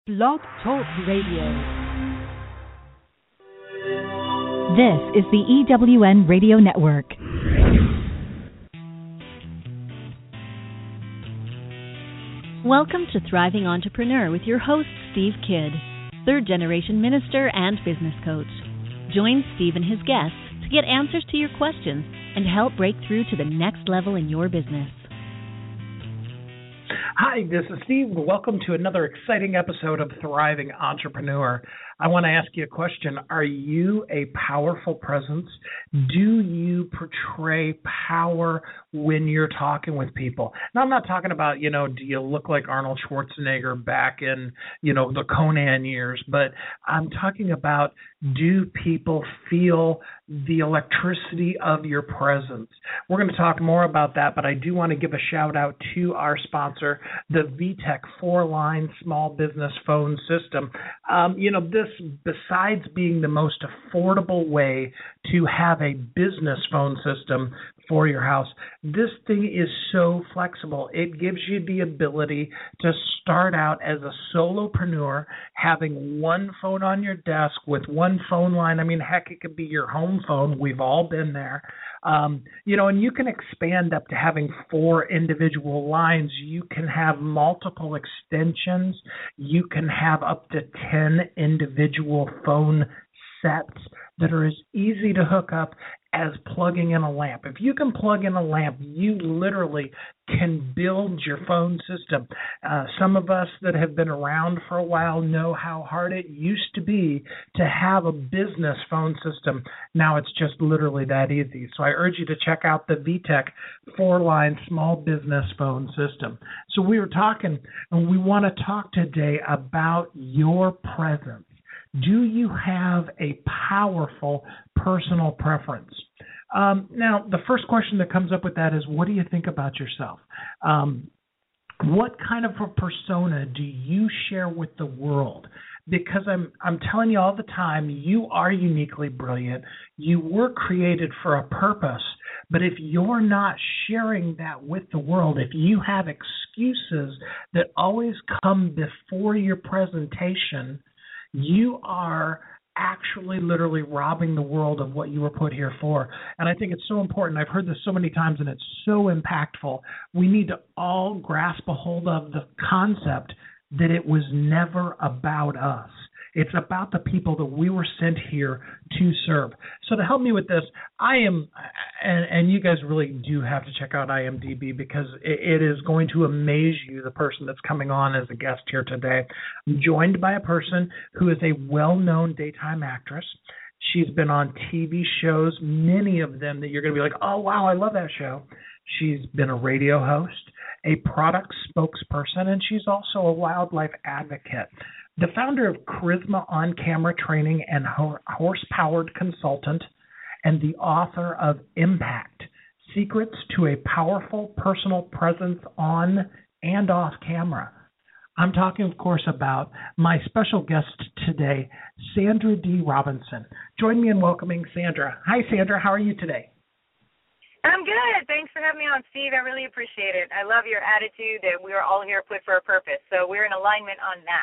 Blog Talk Radio. This is the EWN Radio Network. Welcome to Thriving Entrepreneur with your host, Steve Kidd, third-generation minister and business coach. Join Steve and his guests to get answers to your questions and help break through to the next level in your business. Hi, this is Steve. Welcome to another exciting episode of Thriving Entrepreneur. I want to ask you a question. Are you a powerful presence? Do you portray power when you're talking with people? Now, I'm not talking about, do you look like Arnold Schwarzenegger back in, the Conan years, but I'm talking about, do people feel the electricity of your presence? We're going to talk more about that, but I do want to give a shout out to our sponsor, the VTech 4-line small business phone system. This, besides being the most affordable way to have a business phone system for your house, this thing is so flexible. It gives you the ability to start out as a solopreneur, having one phone on your desk with one phone line. I mean, heck, it could be your home phone. We've all been there. And you can expand up to having 4 individual lines. You can have multiple extensions. You can have up to 10 individual phone sets that are as easy to hook up as plugging in a lamp. If you can plug in a lamp, you literally can build your phone system. Some of us that have been around for a while know how hard it used to be to have a business phone system. Now it's just literally that easy. So I urge you to check out the VTech 4-line small business phone system. So we were talking, and we want to talk today about your presence. Do you have a powerful personal preference? Now, the first question that comes up with that is, what do you think about yourself? What kind of a persona do you share with the world? Because I'm telling you all the time, you are uniquely brilliant. You were created for a purpose. But if you're not sharing that with the world, if you have excuses that always come before your presentation, you are actually literally robbing the world of what you were put here for. And I think it's so important. I've heard this so many times, and it's so impactful. We need to all grasp a hold of the concept that it was never about us. It's about the people that we were sent here to serve. So to help me with this, and you guys really do have to check out IMDb, because it is going to amaze you, the person that's coming on as a guest here today. I'm joined by a person who is a well-known daytime actress. She's been on TV shows, many of them that you're going to be like, oh, wow, I love that show. She's been a radio host, a product spokesperson, and she's also a wildlife advocate. The founder of Charisma On Camera Training and Horse-Powered Consultant, and the author of Impact, Secrets to a Powerful Personal Presence On and Off Camera. I'm talking, of course, about my special guest today, Sandra D. Robinson. Join me in welcoming Sandra. Hi, Sandra. How are you today? I'm good. Thanks for having me on, Steve. I really appreciate it. I love your attitude that we are all here put for a purpose. So we're in alignment on that.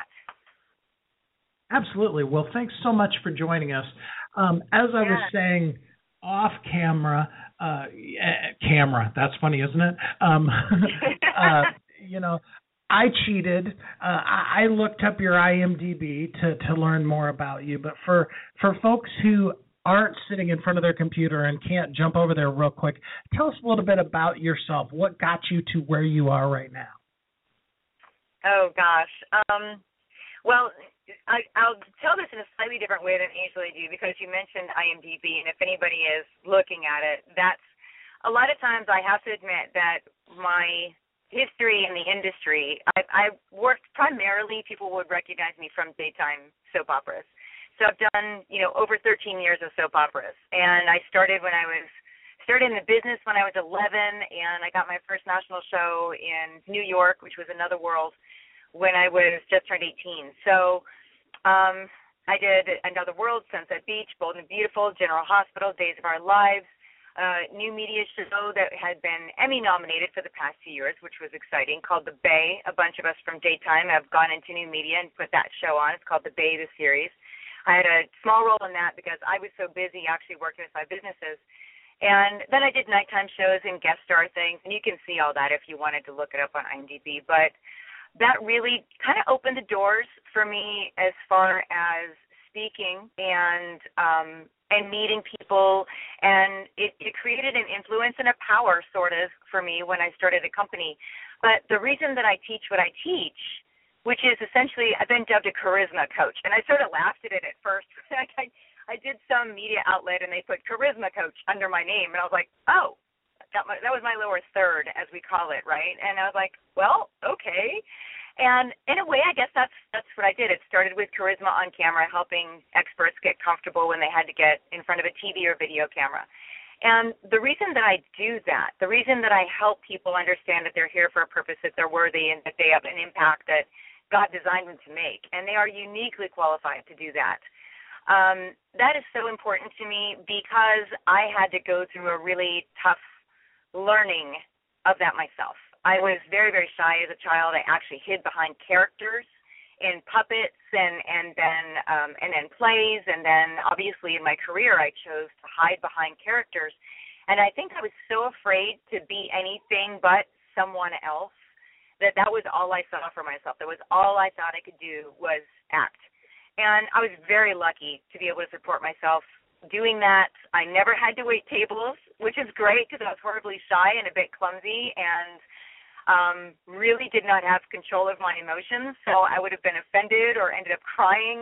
Absolutely. Well, thanks so much for joining us. As I was saying, off camera, that's funny, isn't it? I cheated. I looked up your IMDb to learn more about you. But for folks who aren't sitting in front of their computer and can't jump over there real quick, tell us a little bit about yourself. What got you to where you are right now? Oh, gosh. Well, I'll tell this in a slightly different way than I usually do, because you mentioned IMDb, and if anybody is looking at it, that's a lot of times I have to admit that my history in the industry, I worked primarily, people would recognize me from daytime soap operas. So I've done, over 13 years of soap operas, and I started in the business when I was 11, and I got my first national show in New York, which was Another World, when I was just turned 18. So I did Another World, Sunset Beach, Bold and Beautiful, General Hospital, Days of Our Lives. new media show that had been Emmy nominated for the past few years, which was exciting, called The Bay. A bunch of us from Daytime have gone into new media and put that show on. It's called The Bay, the series. I had a small role in that because I was so busy actually working with my businesses. And then I did nighttime shows and guest star things, and you can see all that if you wanted to look it up on IMDb. But that really kind of opened the doors for me as far as speaking and meeting people, and it created an influence and a power sort of for me when I started a company. But the reason that I teach what I teach, which is essentially I've been dubbed a charisma coach, and I sort of laughed at it at first. I did some media outlet, and they put charisma coach under my name, and I was like, oh, that was my lower third, as we call it, right? And I was like, well, okay. And in a way, I guess that's what I did. It started with charisma on camera, helping experts get comfortable when they had to get in front of a TV or video camera. And the reason that I do that, the reason that I help people understand that they're here for a purpose, that they're worthy, and that they have an impact that God designed them to make, and they are uniquely qualified to do that. That is so important to me because I had to go through a really tough learning of that myself. I was very, very shy as a child. I actually hid behind characters in puppets and then plays, and then obviously in my career I chose to hide behind characters. And I think I was so afraid to be anything but someone else that was all I saw for myself. That was all I thought I could do was act. And I was very lucky to be able to support myself doing that. I never had to wait tables, which is great because I was horribly shy and a bit clumsy and really did not have control of my emotions. So I would have been offended or ended up crying.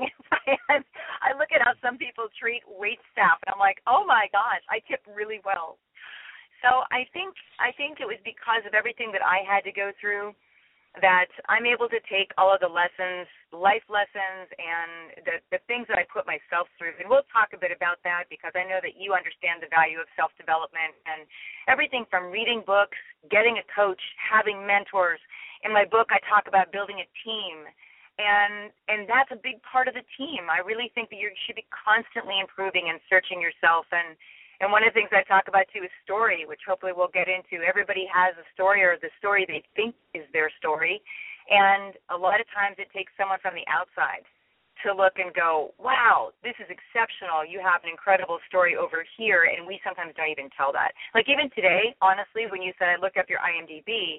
I look at how some people treat wait staff, and I'm like, oh, my gosh, I tip really well. So I think it was because of everything that I had to go through that I'm able to take all of the lessons, life lessons, and the things that I put myself through. And we'll talk a bit about that because I know that you understand the value of self-development and everything from reading books, getting a coach, having mentors. In my book, I talk about building a team, and that's a big part of the team. I really think that you should be constantly improving and searching yourself. And one of the things I talk about, too, is story, which hopefully we'll get into. Everybody has a story or the story they think is their story. And a lot of times it takes someone from the outside to look and go, wow, this is exceptional. You have an incredible story over here, and we sometimes don't even tell that. Like even today, honestly, when you said I look up your IMDb,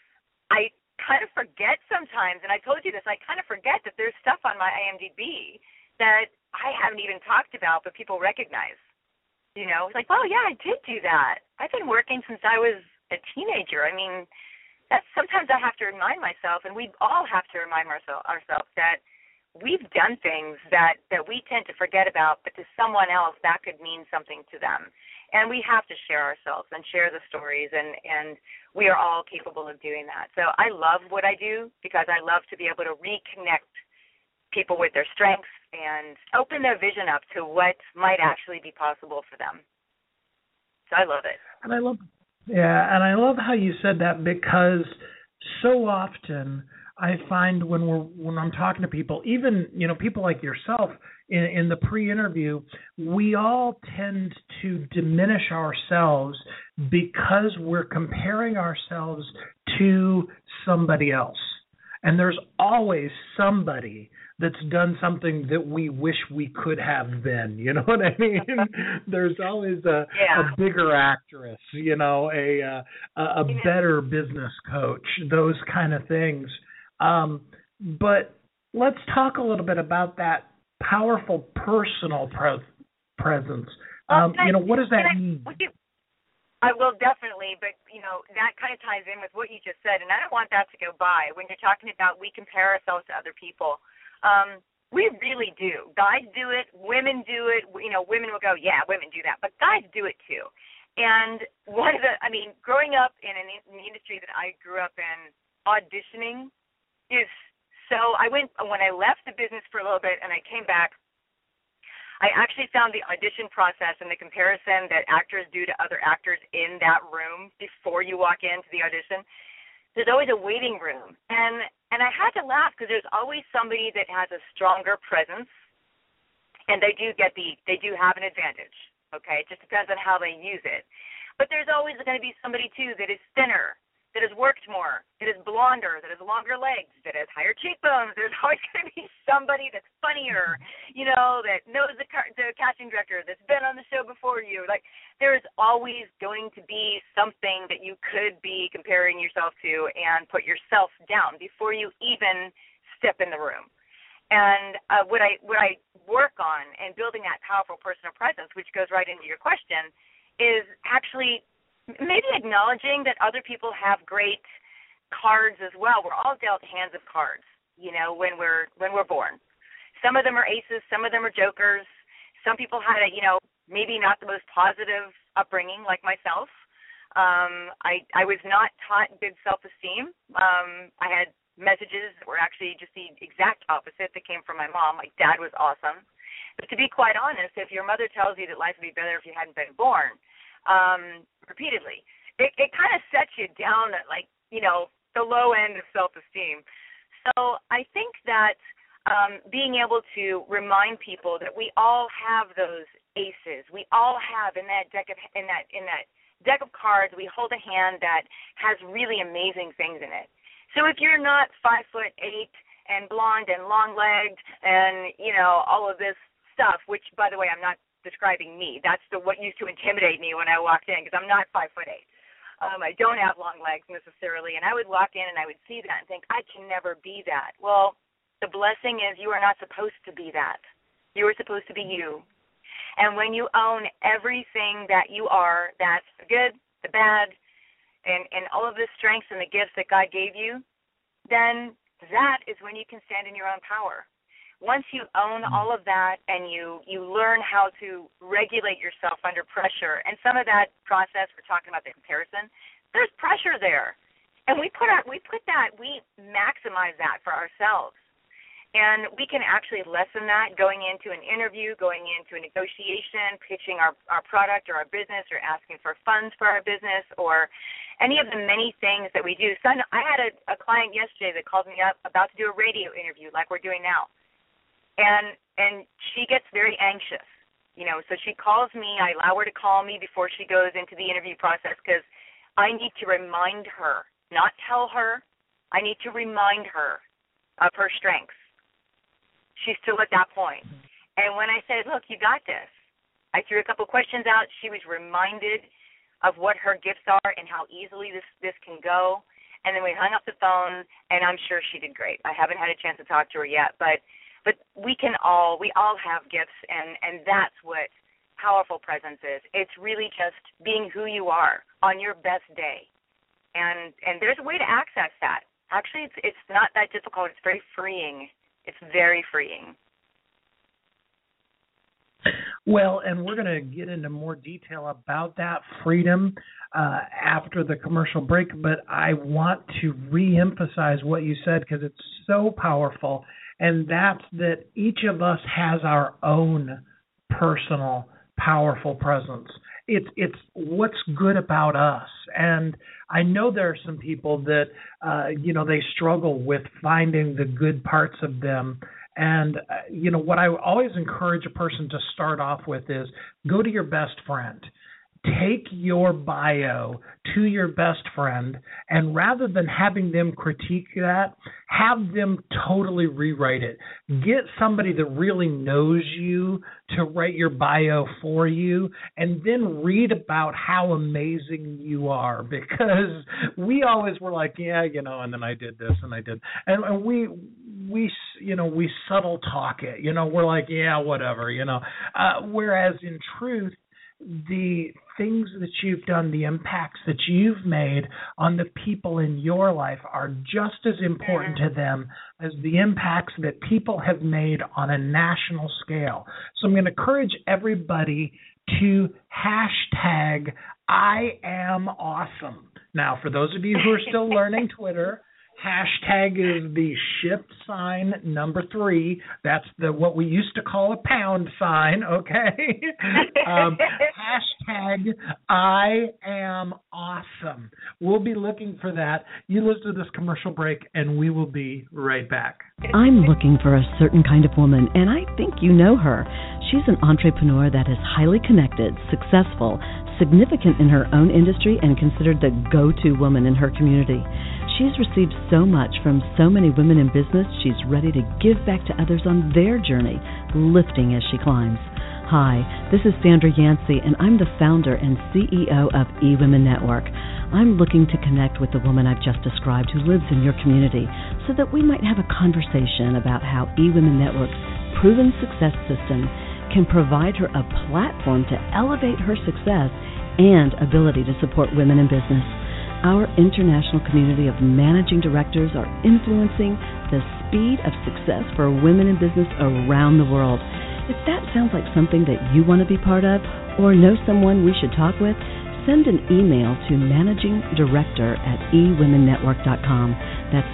I kind of forget sometimes, and I told you this, I kind of forget that there's stuff on my IMDb that I haven't even talked about but people recognize. You know, it's like, oh, yeah, I did do that. I've been working since I was a teenager. I mean, that's sometimes I have to remind myself, and we all have to remind ourselves that we've done things that we tend to forget about, but to someone else that could mean something to them. And we have to share ourselves and share the stories, and we are all capable of doing that. So I love what I do because I love to be able to reconnect people with their strengths and open their vision up to what might actually be possible for them. So I love it. And I love how you said that because so often I find when I'm talking to people, even people like yourself in the pre-interview, we all tend to diminish ourselves because we're comparing ourselves to somebody else. And there's always somebody that's done something that we wish we could have been. You know what I mean? There's always a bigger actress, a better business coach, those kind of things. But let's talk a little bit about that powerful personal presence. What does that mean? I will definitely, but, that kind of ties in with what you just said, and I don't want that to go by. When you're talking about we compare ourselves to other people, we really do. Guys do it. Women do it. Women will go, yeah, women do that. But guys do it too. And growing up in the industry that I grew up in, auditioning is so, when I left the business for a little bit and I came back, I actually found the audition process and the comparison that actors do to other actors in that room before you walk into the audition. There's always a waiting room. And I had to laugh because there's always somebody that has a stronger presence, and they do have an advantage. okay? It just depends on how they use it. But there's always going to be somebody, too, that is thinner, that has worked more, that is blonder, that has longer legs, that has higher cheekbones. There's always going to be somebody that's funnier, that knows the casting director, that's been on the show before you. Like, there's always going to be something that you could be comparing yourself to and put yourself down before you even step in the room. And what I work on in building that powerful personal presence, which goes right into your question, is actually maybe acknowledging that other people have great cards as well. We're all dealt hands of cards, when we're born. Some of them are aces, some of them are jokers. Some people had maybe not the most positive upbringing, like myself. I was not taught good self-esteem. I had messages that were actually just the exact opposite that came from my mom. My dad was awesome. But to be quite honest, if your mother tells you that life would be better if you hadn't been born, repeatedly, it kind of sets you down at the low end of self-esteem. So I think that being able to remind people that we all have those aces, we all have in that deck of cards, we hold a hand that has really amazing things in it. So if you're not 5'8" and blonde and long-legged and all of this stuff, which by the way I'm not describing me. That's what used to intimidate me when I walked in, because I'm not 5'8". I don't have long legs necessarily, and I would walk in and I would see that and think, I can never be that. Well, the blessing is you are not supposed to be that. You are supposed to be you. And when you own everything that you are, that's the good, the bad, and all of the strengths and the gifts that God gave you, then that is when you can stand in your own power. Once you own all of that and you learn how to regulate yourself under pressure, and some of that process, we're talking about the comparison, there's pressure there. And we maximize that for ourselves. And we can actually lessen that going into an interview, going into a negotiation, pitching our product or our business, or asking for funds for our business, or any of the many things that we do. So I had a client yesterday that called me up about to do a radio interview like we're doing now. And she gets very anxious, so she calls me. I allow her to call me before she goes into the interview process, because I need to remind her, not tell her. I need to remind her of her strengths. She's still at that point. And when I said, look, you got this, I threw a couple questions out. She was reminded of what her gifts are and how easily this can go. And then we hung up the phone, and I'm sure she did great. I haven't had a chance to talk to her yet, but we all have gifts, and that's what powerful presence is. It's really just being who you are on your best day. And there's a way to access that. Actually, it's not that difficult. It's very freeing. It's very freeing. Well, and we're going to get into more detail about that freedom after the commercial break, but I want to reemphasize what you said, because it's so powerful, and that's that each of us has our own personal powerful presence. It's what's good about us. And I know there are some people that, they struggle with finding the good parts of them. And, what I always encourage a person to start off with is go to your best friend. Take your bio to your best friend, and rather than having them critique that, have them totally rewrite it. Get somebody that really knows you to write your bio for you, and then read about how amazing you are, because we always were like, and then I did this and I did. And we subtle talk it, we're like, whatever, whereas in truth, the things that you've done, the impacts that you've made on the people in your life are just as important to them as the impacts that people have made on a national scale. So I'm going to encourage everybody to hashtag I am awesome. Now, for those of you who are still learning Twitter, hashtag is the shift sign number 3. That's what we used to call a pound sign, okay? Hashtag I am awesome. We'll be looking for that. You listen to this commercial break, and we will be right back. I'm looking for a certain kind of woman, and I think you know her. She's an entrepreneur that is highly connected, successful, significant in her own industry, and considered the go-to woman in her community. She's received so much from so many women in business, she's ready to give back to others on their journey, lifting as she climbs. Hi, this is Sandra Yancey, and I'm the founder and CEO of eWomen Network. I'm looking to connect with the woman I've just described who lives in your community so that we might have a conversation about how eWomen Network's proven success system can provide her a platform to elevate her success and ability to support women in business. Our international community of managing directors are influencing the speed of success for women in business around the world. If that sounds like something that you want to be part of or know someone we should talk with, send an email to managingdirector@ewomennetwork.com. That's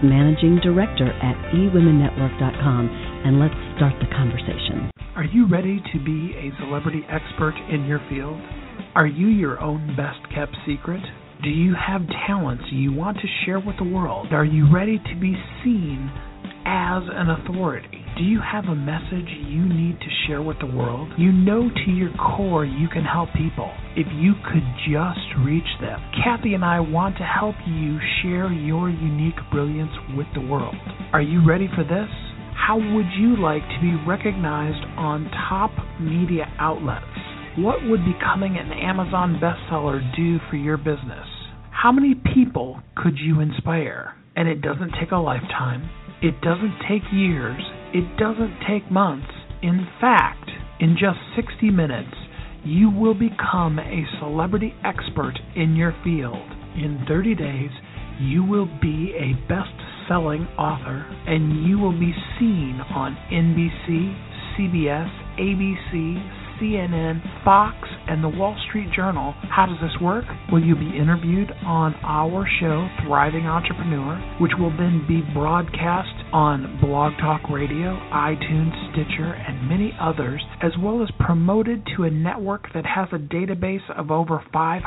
managingdirector@ewomennetwork.com, and let's start the conversation. Are you ready to be a celebrity expert in your field? Are you your own best-kept secret? Do you have talents you want to share with the world? Are you ready to be seen as an authority? Do you have a message you need to share with the world? You know to your core you can help people if you could just reach them. Kathy and I want to help you share your unique brilliance with the world. Are you ready for this? How would you like to be recognized on top media outlets? What would becoming an Amazon bestseller do for your business? How many people could you inspire? And it doesn't take a lifetime. It doesn't take years. It doesn't take months. In fact, in just 60 minutes, you will become a celebrity expert in your field. In 30 days, you will be a best-selling author, and you will be seen on NBC, CBS, ABC, CNN, Fox, and the Wall Street Journal. How does this work? Well, you'll be interviewed on our show, Thriving Entrepreneur, which will then be broadcast on Blog Talk Radio, iTunes, Stitcher, and many others, as well as promoted to a network that has a database of over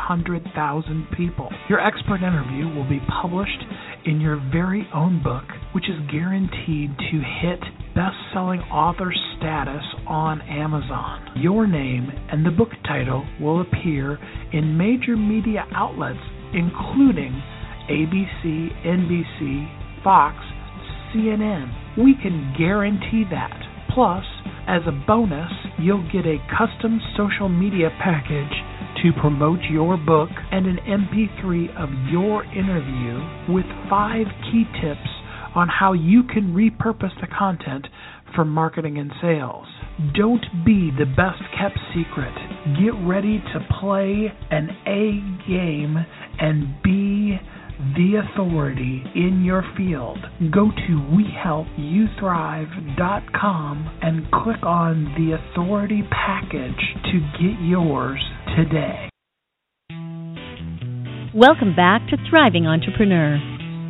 500,000 people. Your expert interview will be published in your very own book, which is guaranteed to hit best-selling author status on Amazon. Your name and the book title will appear in major media outlets, including ABC, NBC, Fox, CNN. We can guarantee that. Plus, as a bonus, you'll get a custom social media package to promote your book and an MP3 of your interview with 5 key tips on how you can repurpose the content for marketing and sales. Don't be the best-kept secret. Get ready to play an A game and be the authority in your field. Go to WeHelpYouThrive.com and click on the authority package to get yours today. Welcome back to Thriving Entrepreneur.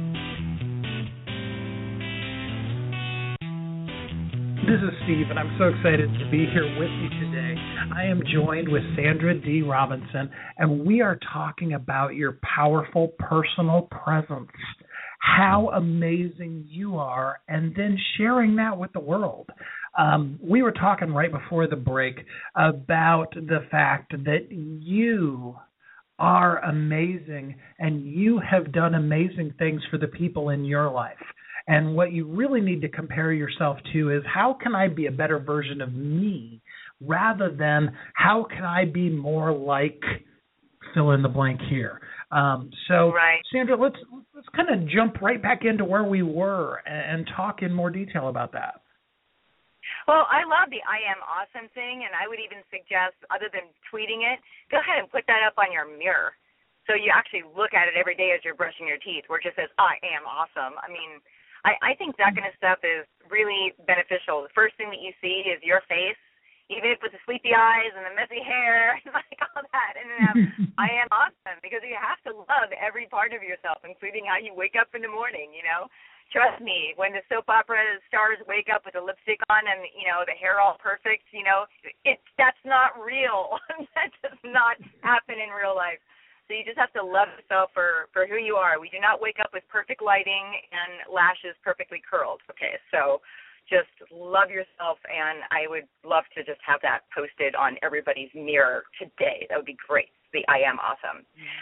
This is Steve, and I'm so excited to be here with you today. I am joined with Sandra D. Robinson, and we are talking about your powerful personal presence, how amazing you are, and then sharing that with the world. We were talking right before the break about the fact that you are amazing, and you have done amazing things for the people in your life. And what you really need to compare yourself to is how can I be a better version of me rather than how can I be more like fill in the blank here. Right. Sandra, let's kind of jump right back into where we were and talk in more detail about that. Well, I love the I am awesome thing, and I would even suggest, other than tweeting it, go ahead and put that up on your mirror. So you actually look at it every day as you're brushing your teeth where it just says, I am awesome. I mean, I think that kind of stuff is really beneficial. The first thing that you see is your face, even if with the sleepy eyes and the messy hair and like all that. And then I am awesome, because you have to love every part of yourself, including how you wake up in the morning, you know. Trust me, when the soap opera stars wake up with the lipstick on and, you know, the hair all perfect, you know, that's not real. That does not happen in real life. So you just have to love yourself for who you are. We do not wake up with perfect lighting and lashes perfectly curled. Okay, so just love yourself, and I would love to just have that posted on everybody's mirror today. That would be great. The I am awesome.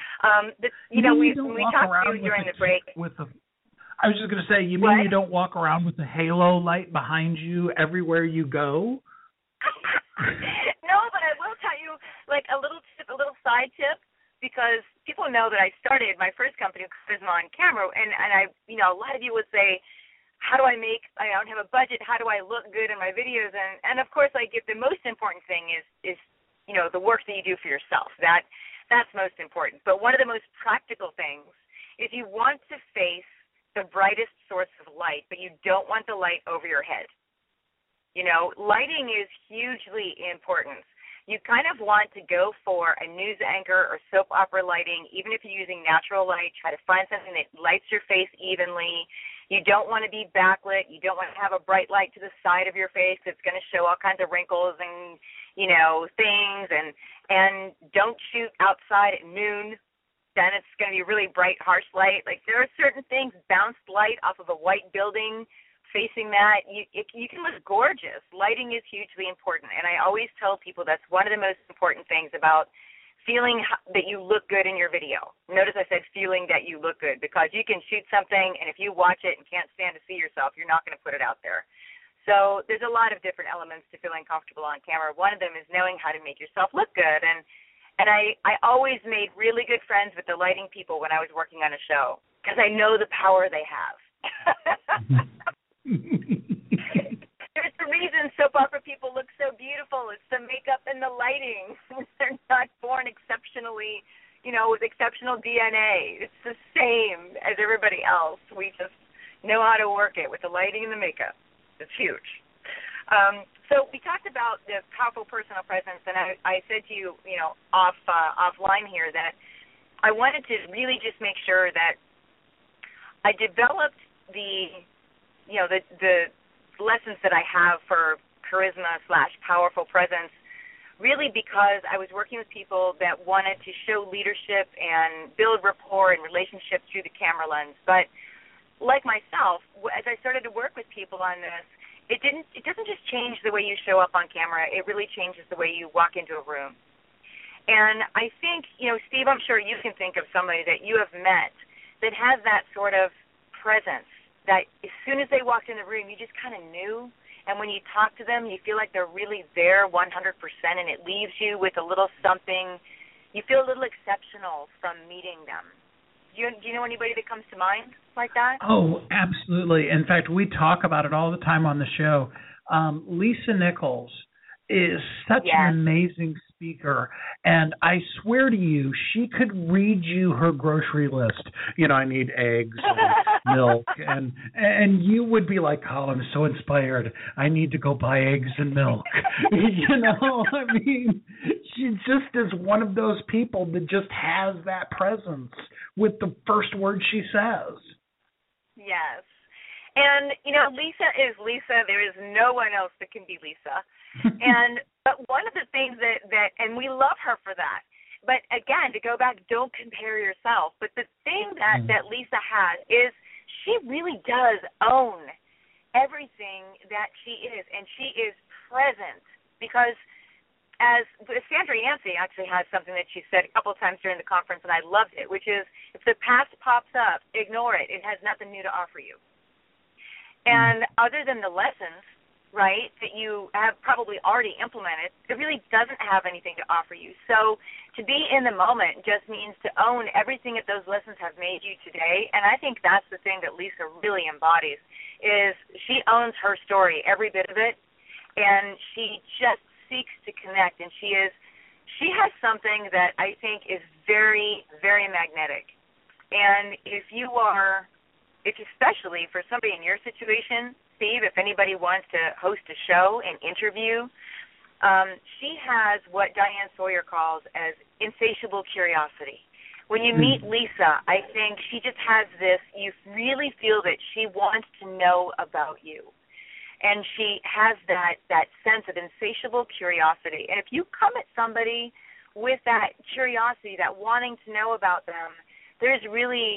We talked to you during the break. I was just going to say, you mean you don't walk around with the halo light behind you everywhere you go? No, but I will tell you, like a little side tip, because people know that I started my first company, Charisma on Camera, and I, a lot of you would say, how do I don't have a budget, how do I look good in my videos? And of course, like, if the most important thing is the work that you do for yourself. That's most important. But one of the most practical things is you want to face the brightest source of light, but you don't want the light over your head. Lighting is hugely important. You kind of want to go for a news anchor or soap opera lighting. Even if you're using natural light, try to find something that lights your face evenly. You don't want to be backlit. You don't want to have a bright light to the side of your face that's going to show all kinds of wrinkles and, things. And don't shoot outside at noon. Then it's going to be really bright, harsh light. Like, there are certain things, bounced light off of a white building, facing that, you can look gorgeous. Lighting is hugely important, and I always tell people that's one of the most important things about feeling that you look good in your video. Notice I said feeling that you look good, because you can shoot something, and if you watch it and can't stand to see yourself, you're not going to put it out there. So there's a lot of different elements to feeling comfortable on camera. One of them is knowing how to make yourself look good, and I always made really good friends with the lighting people when I was working on a show, because I know the power they have. There's a reason soap opera people look so beautiful. It's the makeup and the lighting. They're not born exceptionally, with exceptional DNA. It's the same as everybody else. We just know how to work it with the lighting and the makeup. It's huge. So we talked about the powerful personal presence, and I said to you, offline here, that I wanted to really just make sure that I developed the lessons that I have for charisma/powerful presence, really because I was working with people that wanted to show leadership and build rapport and relationships through the camera lens. But like myself, as I started to work with people on this, it doesn't just change the way you show up on camera. It really changes the way you walk into a room. And I think, Steve, I'm sure you can think of somebody that you have met that has that sort of presence, that as soon as they walked in the room, you just kind of knew. And when you talk to them, you feel like they're really there 100%, and it leaves you with a little something. You feel a little exceptional from meeting them. Do you know anybody that comes to mind like that? Oh, absolutely. In fact, we talk about it all the time on the show. Lisa Nichols is such an amazing speaker, and I swear to you, she could read you her grocery list. I need eggs and milk, and you would be like, oh, I'm so inspired. I need to go buy eggs and milk. I mean, she just is one of those people that just has that presence with the first word she says. Yes. And, Lisa is Lisa. There is no one else that can be Lisa. But one of the things that and we love her for that. But again, to go back, don't compare yourself. But the thing that Lisa has is she really does own everything that she is, and she is present. Because as Sandra Yancey actually has something that she said a couple of times during the conference, and I loved it, which is, if the past pops up, ignore it. It has nothing new to offer you. And other than the lessons, right, that you have probably already implemented, it really doesn't have anything to offer you. So to be in the moment just means to own everything that those lessons have made you today. And I think that's the thing that Lisa really embodies, is she owns her story, every bit of it, and she just seeks to connect. And she has something that I think is very, very magnetic. And especially for somebody in your situation, Steve, if anybody wants to host a show and interview, she has what Diane Sawyer calls as insatiable curiosity. When you meet Lisa, I think she just has this, you really feel that she wants to know about you. And she has that sense of insatiable curiosity. And if you come at somebody with that curiosity, that wanting to know about them, there's really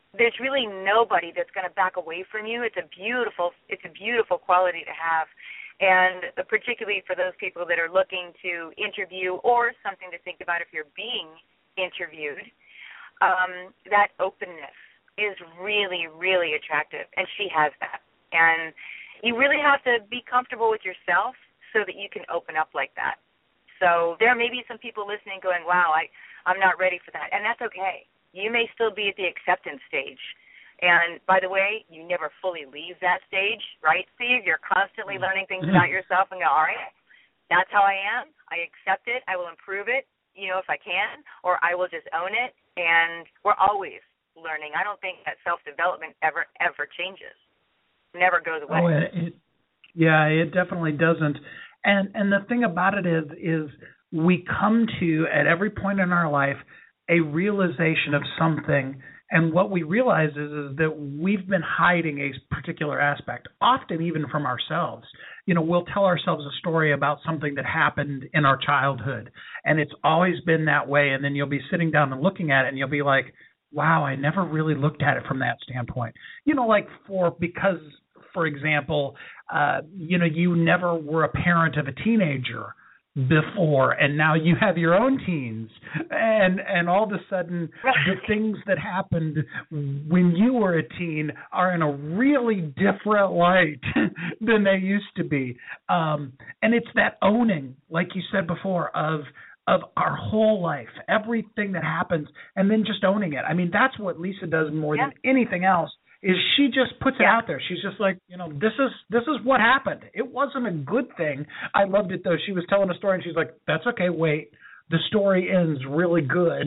there's really nobody that's going to back away from you. It's a beautiful quality to have. And particularly for those people that are looking to interview or something to think about if you're being interviewed, that openness is really, really attractive, and she has that. And you really have to be comfortable with yourself so that you can open up like that. So there may be some people listening going, wow, I'm not ready for that, and that's okay. You may still be at the acceptance stage. And, by the way, you never fully leave that stage, right, Steve? You're constantly learning things about yourself and go, all right, that's how I am. I accept it. I will improve it, if I can, or I will just own it. And we're always learning. I don't think that self-development ever changes, never goes away. Oh, it definitely doesn't. And the thing about it is we come to, at every point in our life, a realization of something. And what we realize is that we've been hiding a particular aspect, often even from ourselves. We'll tell ourselves a story about something that happened in our childhood, and it's always been that way. And then you'll be sitting down and looking at it, and you'll be like, wow, I never really looked at it from that standpoint. Because, for example, you never were a parent of a teenager before, and now you have your own teens, and all of a sudden the things that happened when you were a teen are in a really different light than they used to be, and it's that owning, like you said before, of our whole life, everything that happens, and then just owning it. I mean, that's what Lisa does more than anything else. Is she just puts it out there. She's just like, this is what happened. It wasn't a good thing. I loved it, though. She was telling a story, and she's like, that's okay, wait. The story ends really good.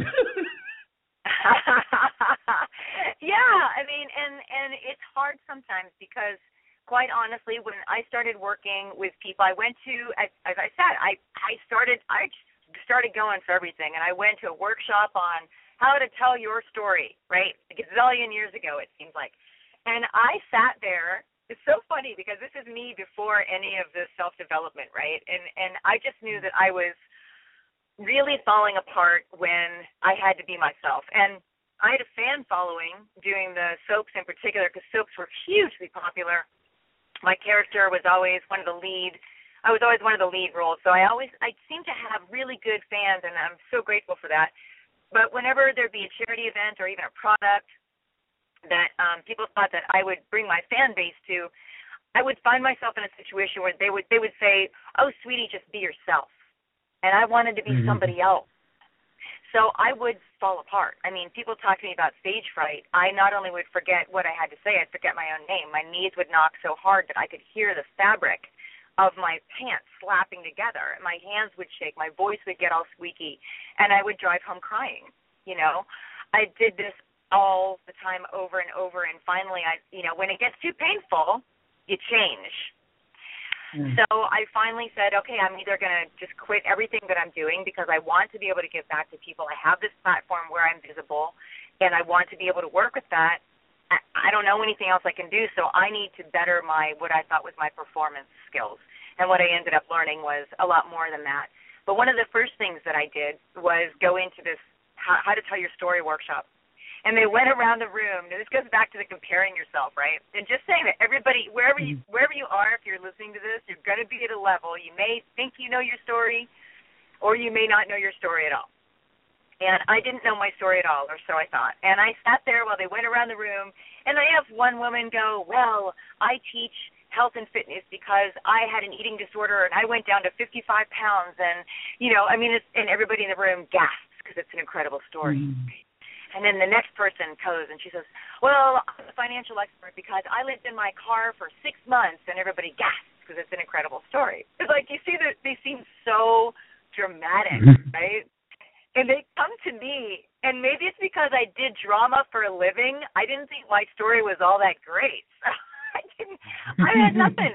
Yeah, I mean, and it's hard sometimes because, quite honestly, when I started working with people, I went to, as I said, I started going for everything, and I went to a workshop on how to tell your story, right? A gazillion years ago, it seems like. And I sat there. It's so funny because this is me before any of this self-development, right? And I just knew that I was really falling apart when I had to be myself. And I had a fan following doing the soaps in particular because soaps were hugely popular. My character was always one of the lead. I was always one of the lead roles. So I seemed to have really good fans, and I'm so grateful for that. But whenever there'd be a charity event or even a product that people thought that I would bring my fan base to, I would find myself in a situation where they would say, oh, sweetie, just be yourself. And I wanted to be somebody else. So I would fall apart. I mean, people talk to me about stage fright. I not only would forget what I had to say, I'd forget my own name. My knees would knock so hard that I could hear the fabric of my pants slapping together. My hands would shake. My voice would get all squeaky. And I would drive home crying, I did this all the time over and over. And finally, when it gets too painful, you change. So I finally said, okay, I'm either going to just quit everything that I'm doing because I want to be able to give back to people. I have this platform where I'm visible, and I want to be able to work with that. I don't know anything else I can do, so I need to better what I thought was my performance skills. And what I ended up learning was a lot more than that. But one of the first things that I did was go into this how to tell your story workshop. And they went around the room. Now, this goes back to the comparing yourself, right? And just saying that everybody, wherever you are, if you're listening to this, you're going to be at a level. You may think you know your story, or you may not know your story at all. And I didn't know my story at all, or so I thought. And I sat there while they went around the room, and I have one woman go, well, I teach health and fitness because I had an eating disorder, and I went down to 55 pounds. And, and everybody in the room gasps because it's an incredible story. And then the next person goes and she says, well, I'm a financial expert because I lived in my car for 6 months, and everybody gasps because it's an incredible story. It's like you see that they seem so dramatic, right? And they come to me, and maybe it's because I did drama for a living. I didn't think my story was all that great. I had nothing.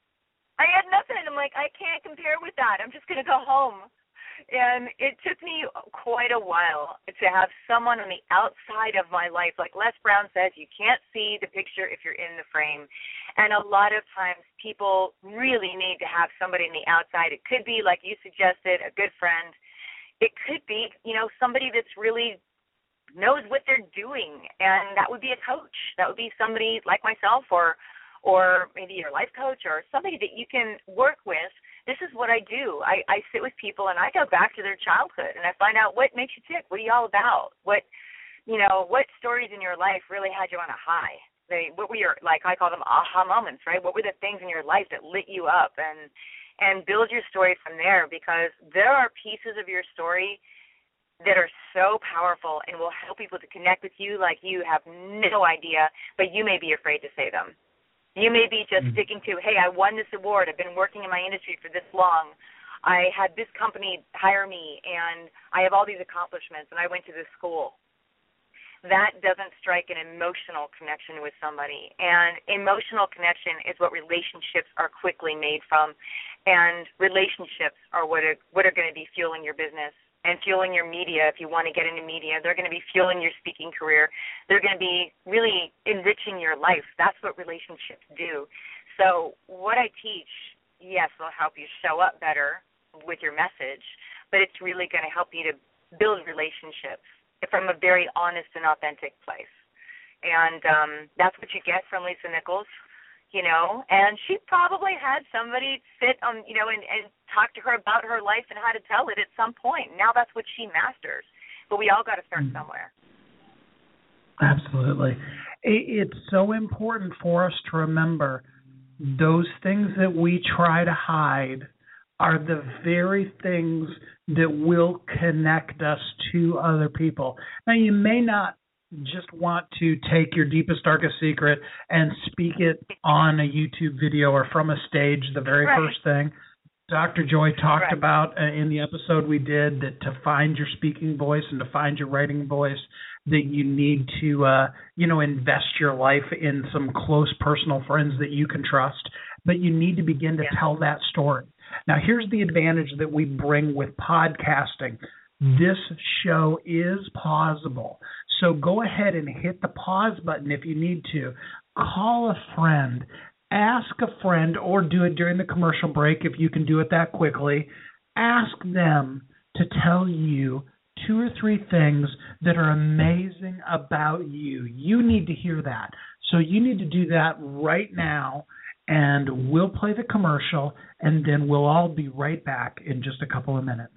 I'm like, I can't compare with that. I'm just going to go home. And it took me quite a while to have someone on the outside of my life. Like Les Brown says, you can't see the picture if you're in the frame. And a lot of times people really need to have somebody on the outside. It could be, like you suggested, a good friend. It could be, somebody that's really knows what they're doing, and that would be a coach. That would be somebody like myself, or maybe your life coach, or somebody that you can work with. This is what I do. I sit with people, and I go back to their childhood, and I find out what makes you tick. What are you all about? What stories in your life really had you on a high? What were your, like I call them, aha moments, right? What were the things in your life that lit you up? And build your story from there, because there are pieces of your story that are so powerful and will help people to connect with you like you have no idea, but you may be afraid to say them. You may be just sticking to, hey, I won this award. I've been working in my industry for this long. I had this company hire me, and I have all these accomplishments, and I went to this school. That doesn't strike an emotional connection with somebody. And emotional connection is what relationships are quickly made from. And relationships are what are going to be fueling your business and fueling your media. If you want to get into media, they're going to be fueling your speaking career. They're going to be really enriching your life. That's what relationships do. So what I teach, yes, will help you show up better with your message, but it's really going to help you to build relationships from a very honest and authentic place. And that's what you get from Lisa Nichols, and she probably had somebody sit on, and talk to her about her life and how to tell it at some point. Now that's what she masters. But we all got to start somewhere. Absolutely. It's so important for us to remember those things that we try to hide are the very things that will connect us to other people. Now, you may not just want to take your deepest, darkest secret and speak it on a YouTube video or from a stage, the very first thing. Dr. Joy talked about in the episode we did that to find your speaking voice and to find your writing voice, that you need to, invest your life in some close personal friends that you can trust, but you need to begin to tell that story. Now, here's the advantage that we bring with podcasting. This show is pausable. So go ahead and hit the pause button if you need to. Call a friend. Ask a friend, or do it during the commercial break if you can do it that quickly. Ask them to tell you 2 or 3 things that are amazing about you. You need to hear that. So you need to do that right now, and we'll play the commercial, and then we'll all be right back in just a couple of minutes.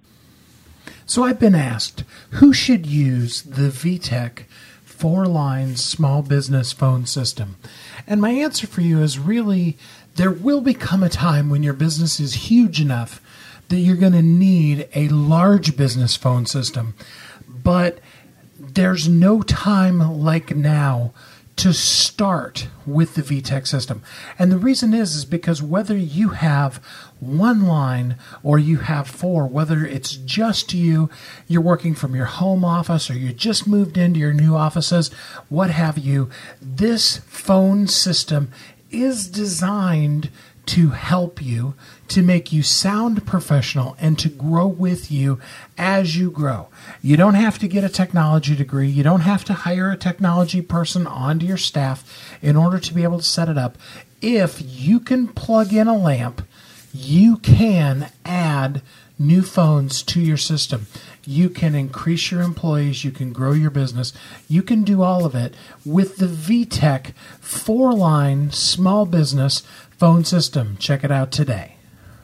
So I've been asked, who should use the VTech 4-line small business phone system? And my answer for you is really, there will become a time when your business is huge enough that you're going to need a large business phone system. But there's no time like now to start with the VTech system. And the reason is because whether you have 1 line or you have 4, whether it's just you're working from your home office or you just moved into your new offices, what have you, this phone system is designed to help you, to make you sound professional, and to grow with you as you grow. You don't have to get a technology degree. You don't have to hire a technology person onto your staff in order to be able to set it up. If you can plug in a lamp, you can add new phones to your system. You can increase your employees. You can grow your business. You can do all of it with the VTech 4-line small business phone system. Check it out today.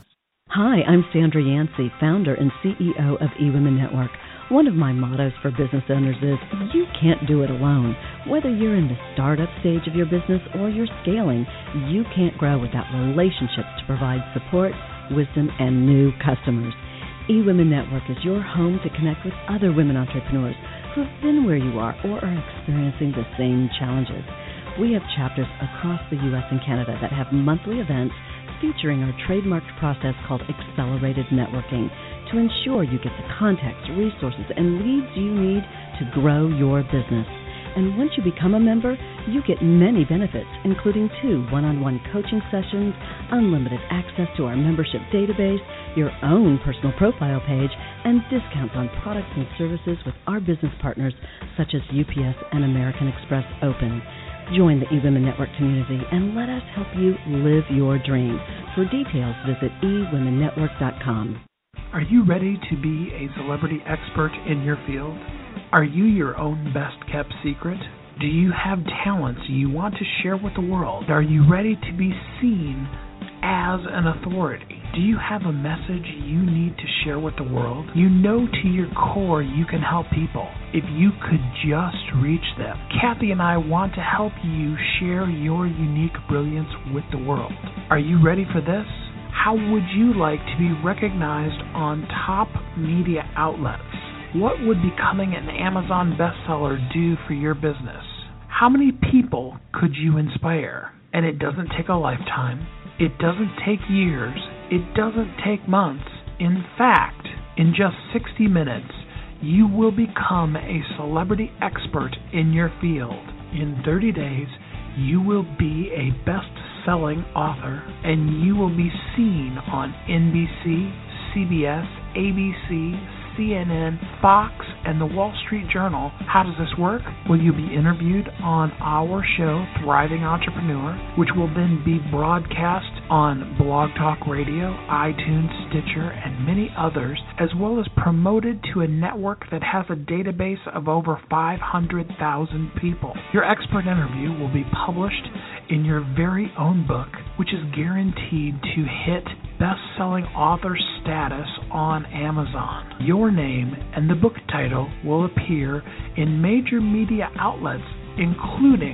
Hi, I'm Sandra Yancey, founder and CEO of eWomen Network. One of my mottos for business owners is, you can't do it alone. Whether you're in the startup stage of your business or you're scaling, you can't grow without relationships to provide support, wisdom, and new customers. eWomen Network is your home to connect with other women entrepreneurs who have been where you are or are experiencing the same challenges. We have chapters across the U.S. and Canada that have monthly events featuring our trademarked process called Accelerated Networking to ensure you get the contacts, resources, and leads you need to grow your business. And once you become a member, you get many benefits, including 2 one-on-one coaching sessions, unlimited access to our membership database, your own personal profile page, and discounts on products and services with our business partners such as UPS and American Express Open. Join the eWomen Network community and let us help you live your dream. For details, visit eWomenNetwork.com. Are you ready to be a celebrity expert in your field? Are you your own best-kept secret? Do you have talents you want to share with the world? Are you ready to be seen as an authority? Do you have a message you need to share with the world? You know to your core you can help people if you could just reach them. Kathy and I want to help you share your unique brilliance with the world. Are you ready for this? How would you like to be recognized on top media outlets? What would becoming an Amazon bestseller do for your business? How many people could you inspire? And it doesn't take a lifetime. It doesn't take years. It doesn't take months. In fact, in just 60 minutes, you will become a celebrity expert in your field. In 30 days, you will be a best-selling author, and you will be seen on NBC, CBS, ABC, CNN, Fox, and the Wall Street Journal. How does this work? Well, you'll be interviewed on our show, Thriving Entrepreneur, which will then be broadcast on Blog Talk Radio, iTunes, Stitcher, and many others, as well as promoted to a network that has a database of over 500,000 people. Your expert interview will be published in your very own book, which is guaranteed to hit best-selling author status on Amazon. Your name and the book title will appear in major media outlets, including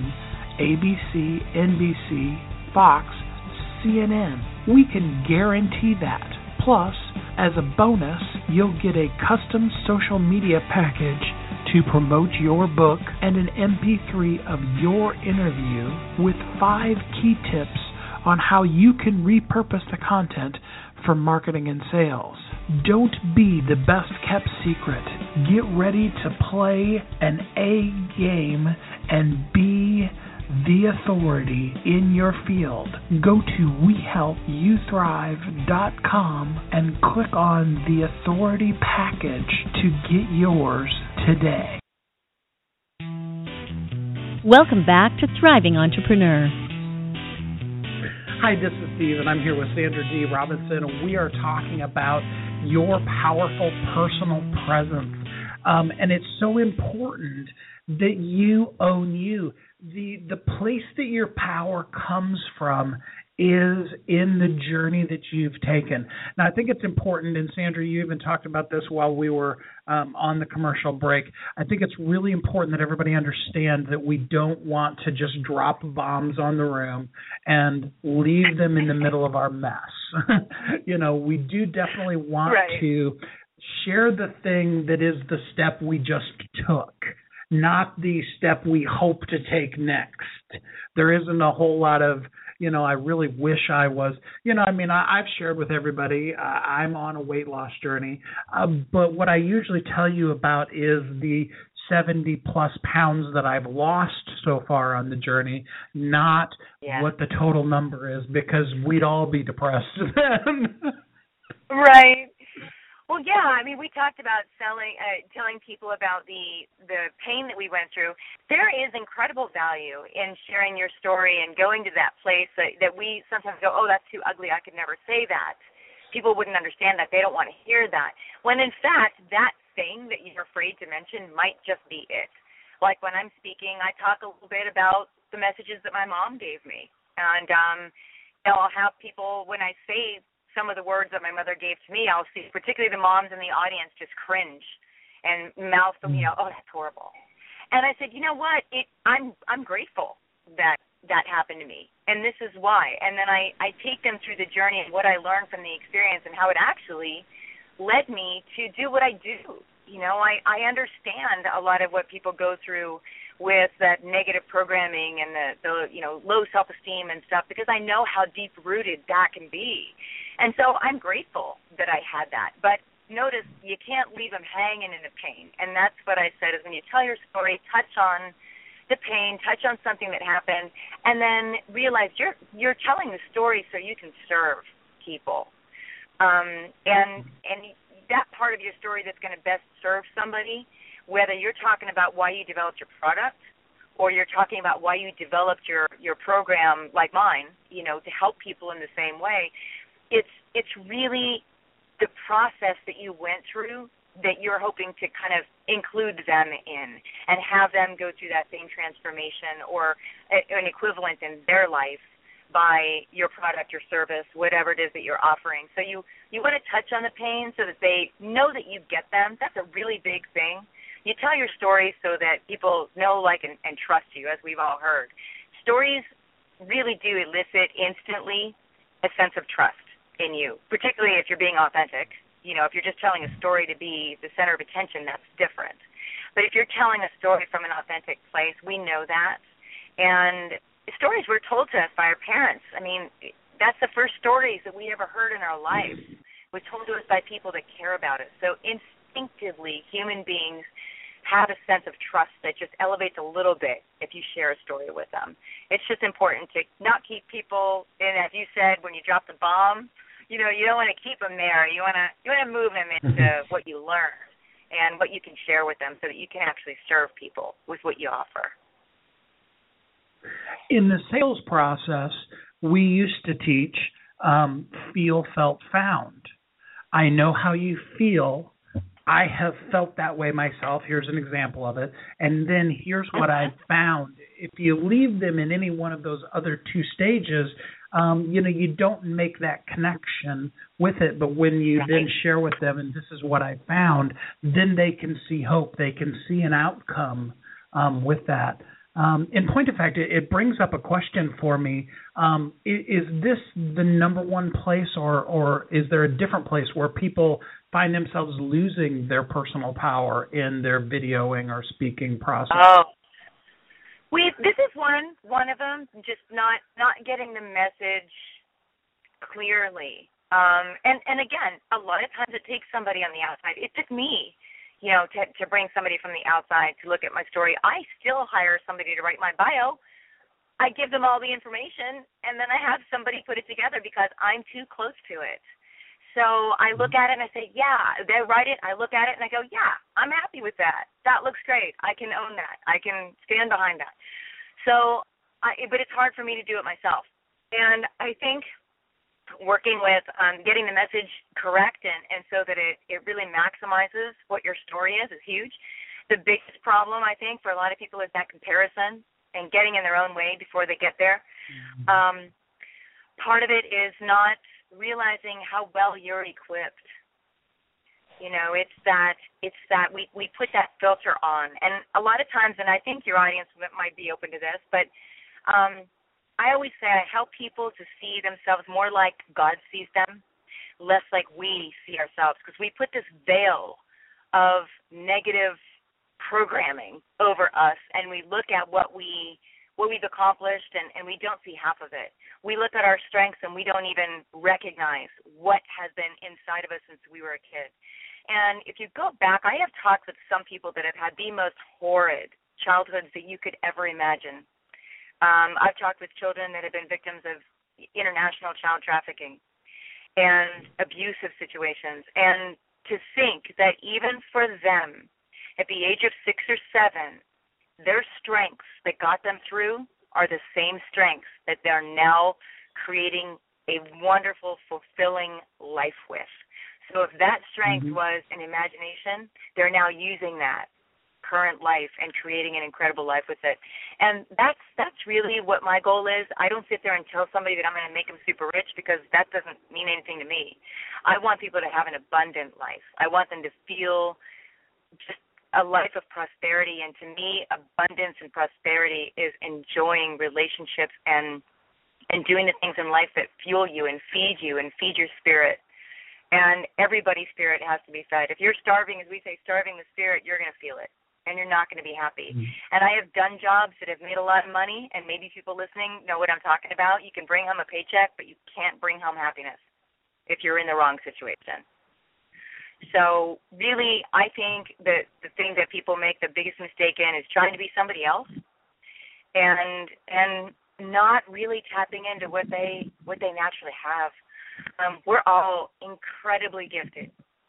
ABC, NBC, Fox, CNN. We can guarantee that. Plus, as a bonus, you'll get a custom social media package to promote your book and an MP3 of your interview with 5 key tips on how you can repurpose the content for marketing and sales. Don't be the best-kept secret. Get ready to play an A game and be the authority in your field. Go to WeHelpYouThrive.com and click on the authority package to get yours today. Welcome back to Thriving Entrepreneur. Hi, this is Steve, and I'm here with Sandra D. Robinson, and we are talking about your powerful personal presence. And it's so important that you own you. The place that your power comes from is in the journey that you've taken. Now, I think it's important, and Sandra, you even talked about this while we were on the commercial break. I think it's really important that everybody understand that we don't want to just drop bombs on the room and leave them in the middle of our mess. We do definitely want to share the thing that is the step we just took, not the step we hope to take next. There isn't a whole lot of, I really wish I was, I've shared with everybody, I'm on a weight loss journey, but what I usually tell you about is the 70 plus pounds that I've lost so far on the journey, not what the total number is, because we'd all be depressed then. Right. Well, yeah, we talked about telling people about the pain that we went through. There is incredible value in sharing your story and going to that place that we sometimes go, oh, that's too ugly, I could never say that. People wouldn't understand that. They don't want to hear that. When, in fact, that thing that you're afraid to mention might just be it. Like when I'm speaking, I talk a little bit about the messages that my mom gave me. And I'll have people, when I say some of the words that my mother gave to me, I'll see particularly the moms in the audience just cringe and mouth, oh, that's horrible. And I said, you know what? I'm grateful that happened to me, and this is why. And then I take them through the journey and what I learned from the experience and how it actually led me to do what I do. I understand a lot of what people go through with that negative programming and the low self-esteem and stuff, because I know how deep-rooted that can be. And so I'm grateful that I had that. But notice, you can't leave them hanging in the pain. And that's what I said, is when you tell your story, touch on the pain, touch on something that happened, and then realize you're telling the story so you can serve people. And that part of your story that's going to best serve somebody, whether you're talking about why you developed your product or you're talking about why you developed your program like mine, to help people in the same way, it's really the process that you went through that you're hoping to kind of include them in and have them go through that same transformation or an equivalent in their life by your product or service, whatever it is that you're offering. So you want to touch on the pain so that they know that you get them. That's a really big thing. You tell your story so that people know, like, and trust you, as we've all heard. Stories really do elicit instantly a sense of trust in you, particularly if you're being authentic. You know, if you're just telling a story to be the center of attention, that's different. But if you're telling a story from an authentic place, we know that. And stories were told to us by our parents. I mean, that's the first stories that we ever heard in our lives, was told to us by people that care about us. So instinctively, human beings have a sense of trust that just elevates a little bit if you share a story with them. It's just important to not keep people in, as you said, when you drop the bomb, you know, you don't want to keep them there. You want to move them into what you learned and what you can share with them so that you can actually serve people with what you offer. In the sales process, we used to teach feel, felt, found. I know how you feel. I have felt that way myself. Here's an example of it. And then here's what I've found. If you leave them in any one of those other two stages, you don't make that connection with it. But when you then share with them, and this is what I found, then they can see hope. They can see an outcome with that. In point of fact, it brings up a question for me. Is this the number one place, or is there a different place where people find themselves losing their personal power in their videoing or speaking process? This is one of them, just not getting the message clearly. And again, a lot of times it takes somebody on the outside. It took me, to bring somebody from the outside to look at my story. I still hire somebody to write my bio. I give them all the information, and then I have somebody put it together because I'm too close to it. So I look at it and I say, yeah, they write it. I look at it and I go, yeah, I'm happy with that. That looks great. I can own that. I can stand behind that. So, but it's hard for me to do it myself. And I think working with getting the message correct and so that it really maximizes what your story is huge. The biggest problem, I think, for a lot of people is that comparison and getting in their own way before they get there. Part of it is not realizing how well you're equipped. It's that we put that filter on. And a lot of times, and I think your audience might be open to this, but I always say I help people to see themselves more like God sees them, less like we see ourselves, because we put this veil of negative programming over us, and we look at what we've accomplished, and we don't see half of it. We look at our strengths, and we don't even recognize what has been inside of us since we were a kid. And if you go back, I have talked with some people that have had the most horrid childhoods that you could ever imagine. I've talked with children that have been victims of international child trafficking and abusive situations. And to think that even for them, at the age of 6 or 7, their strengths that got them through are the same strengths that they're now creating a wonderful, fulfilling life with. So if that strength was an imagination, they're now using that current life and creating an incredible life with it. And that's really what my goal is. I don't sit there and tell somebody that I'm going to make them super rich, because that doesn't mean anything to me. I want people to have an abundant life. I want them to feel just a life of prosperity. And to me, abundance and prosperity is enjoying relationships and doing the things in life that fuel you and feed your spirit. And everybody's spirit has to be fed. If you're starving, as we say, starving the spirit, you're going to feel it, and you're not going to be happy. And I have done jobs that have made a lot of money, and maybe people listening know what I'm talking about. You can bring home a paycheck, but you can't bring home happiness if you're in the wrong situation. So really, I think that the thing that people make the biggest mistake in is trying to be somebody else and not really tapping into what they naturally have. We're all incredibly gifted,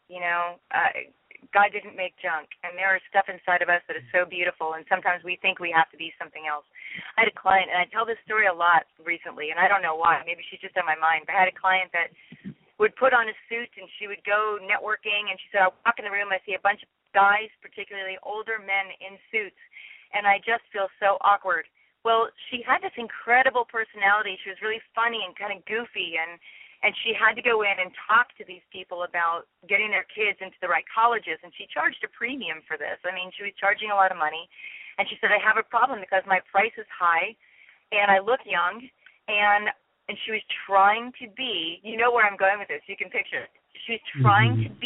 God didn't make junk, and there is stuff inside of us that is so beautiful, and sometimes we think we have to be something else. I had a client, and I tell this story a lot recently, and I don't know why. Maybe she's just on my mind, but I had a client that would put on a suit and she would go networking, and she said, I walk in the room, I see a bunch of guys, particularly older men in suits, and I just feel so awkward. Well, she had this incredible personality. She was really funny and kind of goofy, and she had to go in and talk to these people about getting their kids into the right colleges, and she charged a premium for this. I mean, she was charging a lot of money, and she said, I have a problem because my price is high, and I look young, and she was trying to be, you know where I'm going with this, you can picture it. She was trying to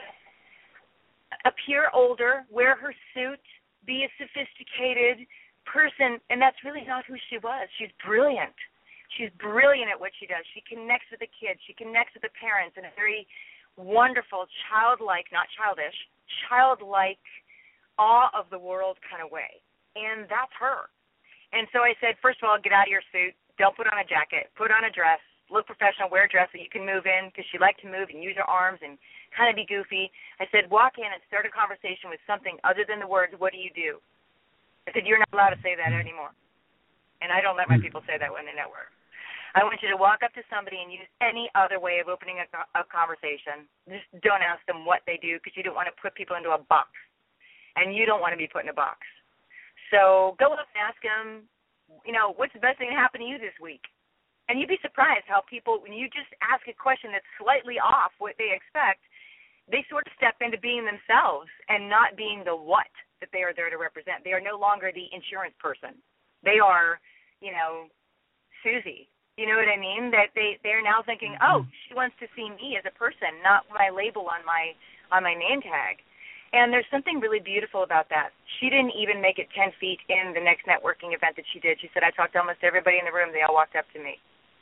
appear older, wear her suit, be a sophisticated person, and that's really not who she was. She's brilliant. She's brilliant at what she does. She connects with the kids. She connects with the parents in a very wonderful, childlike, not childish, childlike, awe of the world kind of way. And that's her. And so I said, first of all, get out of your suit. Don't put on a jacket. Put on a dress. Look professional. Wear a dress that you can move in, because she liked to move and use her arms and kind of be goofy. I said, walk in and start a conversation with something other than the words, what do you do? I said, you're not allowed to say that anymore. And I don't let my people say that when they network. I want you to walk up to somebody and use any other way of opening a conversation. Just don't ask them what they do, because you don't want to put people into a box. And you don't want to be put in a box. So go up and ask them, what's the best thing that happened to you this week? And you'd be surprised how people, when you just ask a question that's slightly off what they expect, they sort of step into being themselves and not being the what that they are there to represent. They are no longer the insurance person. They are, Susie. You know what I mean? That they're now thinking, oh, she wants to see me as a person, not my label on my name tag. And there's something really beautiful about that. She didn't even make it 10 feet in the next networking event that she did. She said, I talked to almost everybody in the room. They all walked up to me.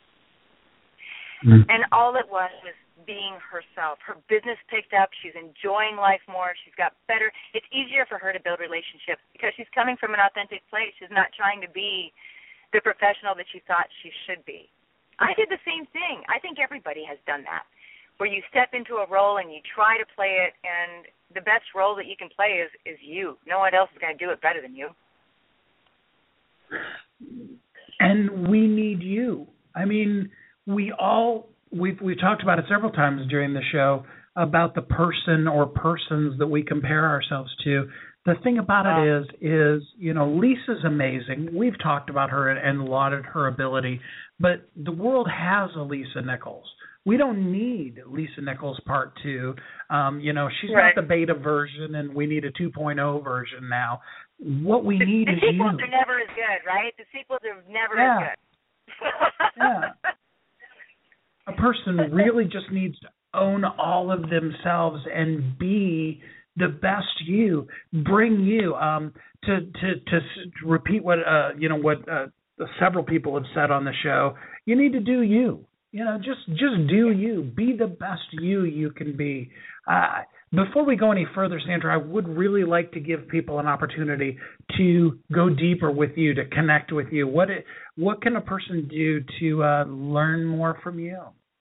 And all it was being herself. Her business picked up. She's enjoying life more. She's got better. It's easier for her to build relationships because she's coming from an authentic place. She's not trying to be the professional that she thought she should be. I did the same thing. I think everybody has done that, where you step into a role and you try to play it, and the best role that you can play is you. No one else is going to do it better than you. And we need you. I mean, we've talked about it several times during the show about the person or persons that we compare ourselves to. The thing about it is, Lisa's amazing. We've talked about her and lauded her ability, but the world has a Lisa Nichols. We don't need Lisa Nichols Part 2. She's not the beta version, and we need a 2.0 version now. What we need is you. The sequels are never as good, right? The sequels are never as good. A person really just needs to own all of themselves and be the best you. Bring you. To repeat what several people have said on the show, you need to do you. Just do you. Be the best you can be. Before we go any further, Sandra, I would really like to give people an opportunity to go deeper with you, to connect with you. What can a person do to learn more from you?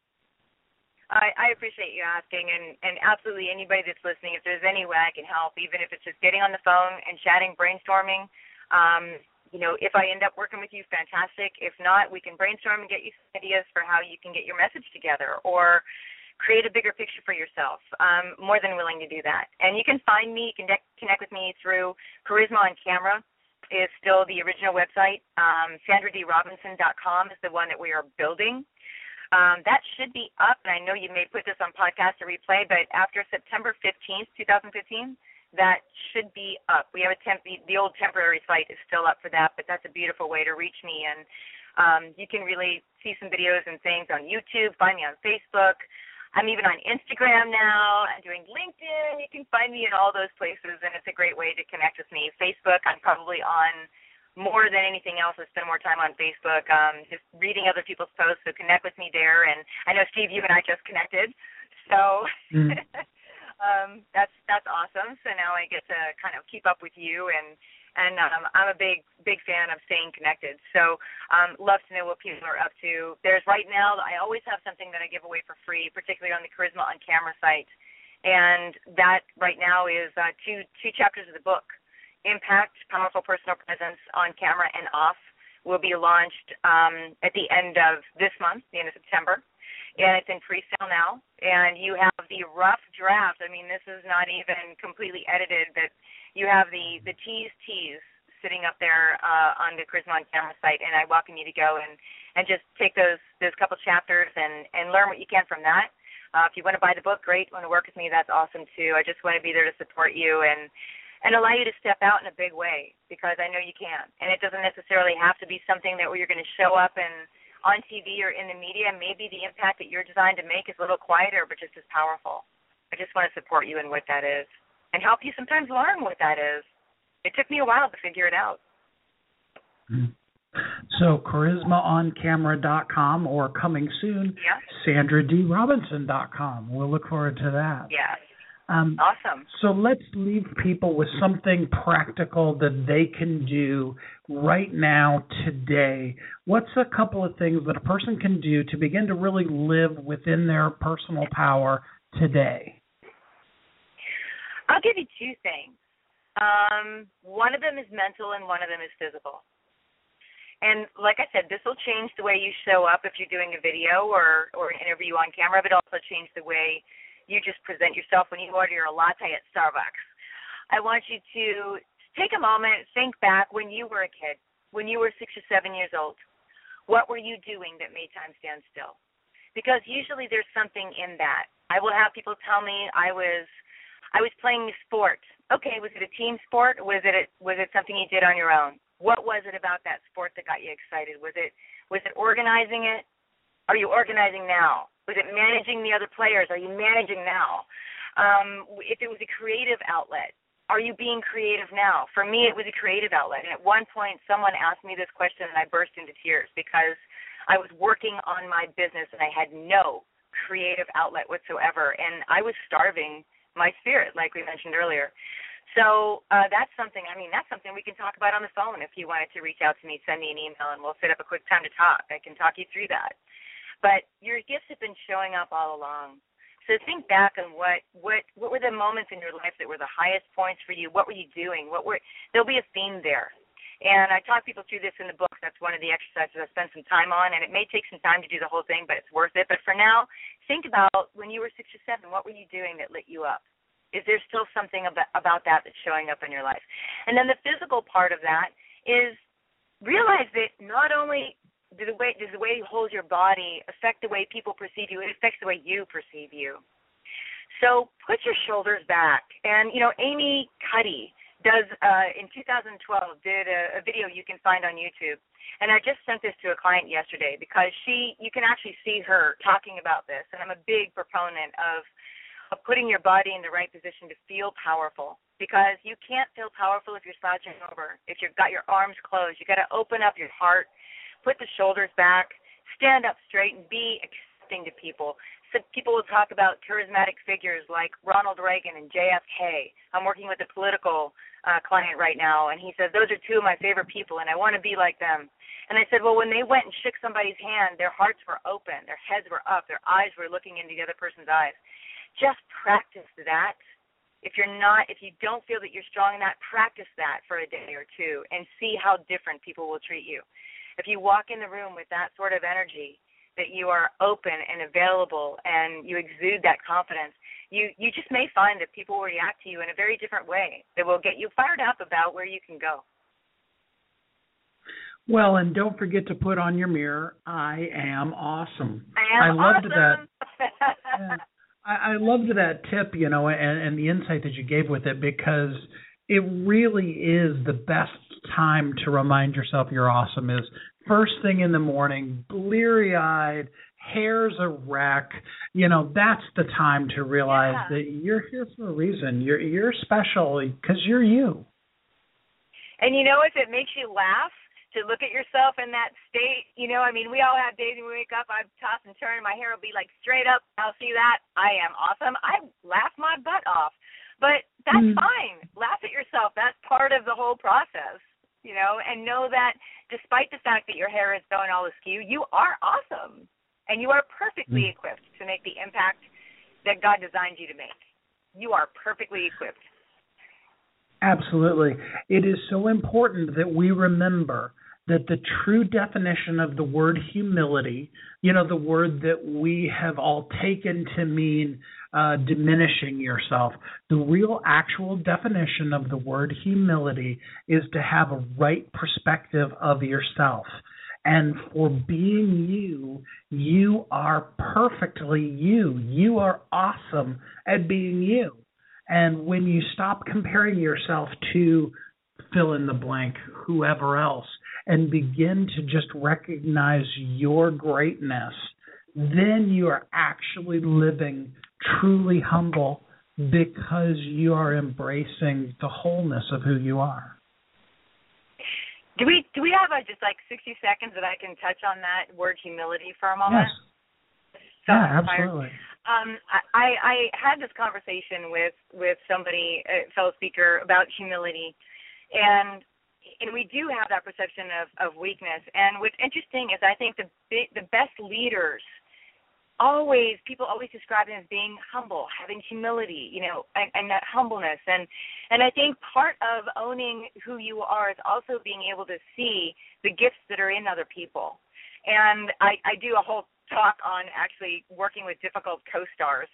I appreciate you asking, and absolutely anybody that's listening, if there's any way I can help, even if it's just getting on the phone and chatting, brainstorming, if I end up working with you, fantastic. If not, we can brainstorm and get you some ideas for how you can get your message together or create a bigger picture for yourself. I'm more than willing to do that. And you can find me, you can connect with me through Charisma on Camera is still the original website. SandraDRobinson.com is the one that we are building. That should be up, and I know you may put this on podcast or replay, but after September 15th, 2015, that should be up. We have the old temporary site is still up for that, but that's a beautiful way to reach me. And you can really see some videos and things on YouTube, find me on Facebook. I'm even on Instagram now. I'm doing LinkedIn. You can find me in all those places, and it's a great way to connect with me. Facebook, I'm probably on more than anything else. I spend more time on Facebook, just reading other people's posts, so connect with me there. And I know, Steve, you and I just connected, so that's awesome. So now I get to kind of keep up with you, and I'm a big fan of staying connected. So love to know what people are up to. There's right now, I always have something that I give away for free, particularly on the Charisma on Camera site, and that right now is two chapters of the book. Impact, Powerful Personal Presence on Camera and Off will be launched at the end of this month, the end of September. and it's in pre-sale now. And you have the rough draft. I mean, this is not even completely edited, but you have the tease sitting up there on the Charisma on Camera site, and I welcome you to go and just take those couple chapters and learn what you can from that. If you want to buy the book, great. Want to work with me, that's awesome too. I just want to be there to support you and allow you to step out in a big way, because I know you can. And it doesn't necessarily have to be something that where you're going to show up and on TV or in the media. Maybe the impact that you're designed to make is a little quieter but just as powerful. I just want to support you in what that is and help you sometimes learn what that is. It took me a while to figure it out. So charismaoncamera.com, or coming soon, SandraDRobinson.com. We'll look forward to that. Yes. Awesome. So let's leave people with something practical that they can do right now, today. What's a couple of things that a person can do to begin to really live within their personal power today? I'll give you two things. One of them is mental and one of them is physical. And like I said, this will change the way you show up if you're doing a video or an interview on camera, but also change the way you just present yourself when you order your latte at Starbucks. I want you to take a moment, think back when you were a kid, when you were 6 or 7 years old. What were you doing that made time stand still? Because usually there's something in that. I will have people tell me I was playing sport. Okay, was it a team sport? Was it something you did on your own? What was it about that sport that got you excited? Was it organizing it? Are you organizing now? Was it managing the other players? Are you managing now? If it was a creative outlet, are you being creative now? For me, it was a creative outlet. And at one point, someone asked me this question, and I burst into tears because I was working on my business, and I had no creative outlet whatsoever. And I was starving my spirit, like we mentioned earlier. So that's something we can talk about on the phone. If you wanted to reach out to me, send me an email, and we'll set up a quick time to talk. I can talk you through that. But your gifts have been showing up all along. So think back on what were the moments in your life that were the highest points for you? What were you doing? There'll be a theme there. And I talk people through this in the book. That's one of the exercises I spent some time on, and it may take some time to do the whole thing, but it's worth it. But for now, think about when you were 6 or 7, what were you doing that lit you up? Is there still something about that that's showing up in your life? And then the physical part of that is realize that not only does the way you hold your body affect the way people perceive you, it affects the way you perceive you. So put your shoulders back. And, Amy Cuddy in 2012 did a video you can find on YouTube. And I just sent this to a client yesterday because you can actually see her talking about this. And I'm a big proponent of putting your body in the right position to feel powerful, because you can't feel powerful if you're slouching over, if you've got your arms closed. You've got to open up your heart, put the shoulders back, stand up straight, and be accepting to people. So people will talk about charismatic figures like Ronald Reagan and JFK. I'm working with a political client right now, and he says, those are two of my favorite people, and I want to be like them. And I said, well, when they went and shook somebody's hand, their hearts were open, their heads were up, their eyes were looking into the other person's eyes. Just practice that. If you don't feel that you're strong in that, practice that for a day or two and see how different people will treat you. If you walk in the room with that sort of energy, that you are open and available and you exude that confidence, you just may find that people will react to you in a very different way that will get you fired up about where you can go. Well, and don't forget to put on your mirror, I am awesome. I loved that. Yeah. I loved that tip, and the insight that you gave with it, because it really is the best time to remind yourself you're awesome is first thing in the morning, bleary-eyed, hair's a wreck. That's the time to realize that you're here for a reason. You're special because you're you. And if it makes you laugh to look at yourself in that state, we all have days when we wake up, I toss and turn, and my hair will be like straight up. I'll see that. I am awesome. I laugh my butt off. But that's fine. Laugh at yourself. That's part of the whole process, and know that despite the fact that your hair is going all askew, you are awesome. And you are perfectly equipped to make the impact that God designed you to make. You are perfectly equipped. Absolutely. It is so important that we remember that the true definition of the word humility, the word that we have all taken to mean diminishing yourself, the real actual definition of the word humility is to have a right perspective of yourself. And for being you, you are perfectly you. You are awesome at being you. And when you stop comparing yourself to fill in the blank, whoever else, and begin to just recognize your greatness, then you are actually living truly humble because you are embracing the wholeness of who you are. Do we have just 60 seconds that I can touch on that word humility for a moment? Yes. Yeah, absolutely. I had this conversation with somebody, a fellow speaker, about humility, and we do have that perception of weakness. And what's interesting is I think the best leaders people always describe them as being humble, having humility, and that humbleness. And I think part of owning who you are is also being able to see the gifts that are in other people. And I do a whole talk on actually working with difficult co-stars,